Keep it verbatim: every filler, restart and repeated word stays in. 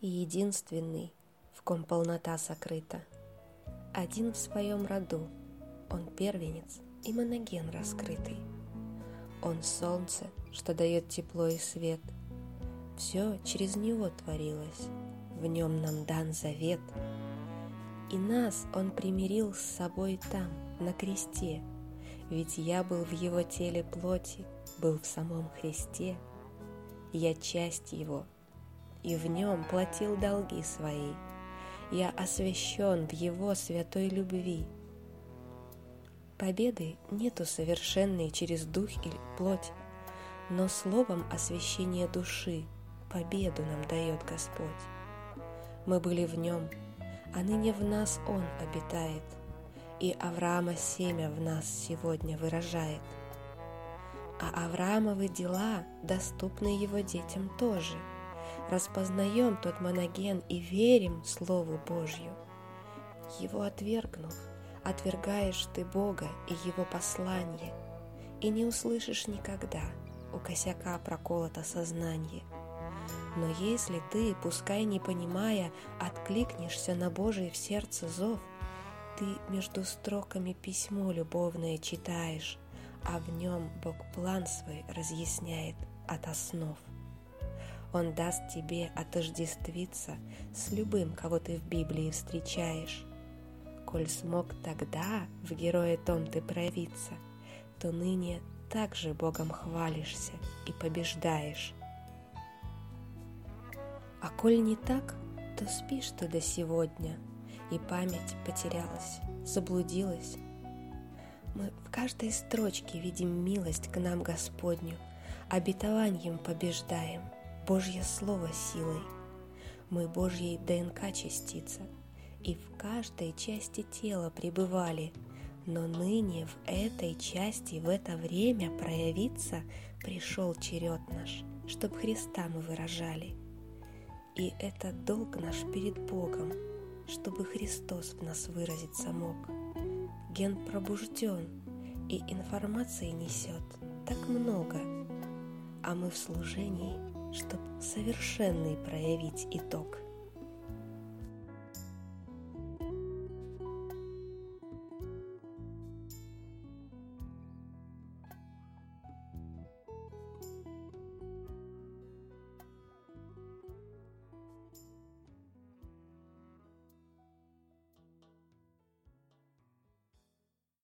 и единственный, в ком полнота сокрыта. Один в своем роду, он первенец и моноген раскрытый. Он солнце, что дает тепло и свет. Все через него творилось, в нем нам дан завет. И нас он примирил с собой там, на кресте, ведь я был в его теле плоти, был в самом Христе. Я часть его, и в нем платил долги свои. Я освящен в его святой любви. Победы нету совершенной через дух или плоть, но словом освящения души победу нам дает Господь. Мы были в нем, а ныне в нас он обитает, и Авраама семя в нас сегодня выражает. А Авраамовы дела доступны его детям тоже. Распознаем тот моноген и верим Слову Божью. Его отвергнув, отвергаешь ты Бога и Его послание, и не услышишь никогда, у косяка проколото сознание. Но если ты, пускай не понимая, откликнешься на Божий в сердце зов, ты между строками письмо любовное читаешь, а в нем Бог план свой разъясняет от основ. Он даст тебе отождествиться с любым, кого ты в Библии встречаешь. Коль смог тогда в герое том ты проявиться, то ныне также Богом хвалишься и побеждаешь. А коль не так, то спишь ты до сегодня, и память потерялась, заблудилась. Мы в каждой строчке видим милость к нам Господню, обетованием побеждаем, Божье Слово силой. Мы Божьей ДНК частица, и в каждой части тела пребывали, но ныне в этой части в это время проявиться пришел черед наш, чтоб Христа мы выражали. И это долг наш перед Богом, чтобы Христос в нас выразиться мог. Ген пробужден, и информации несет так много, а мы в служении, чтоб совершенный проявить итог.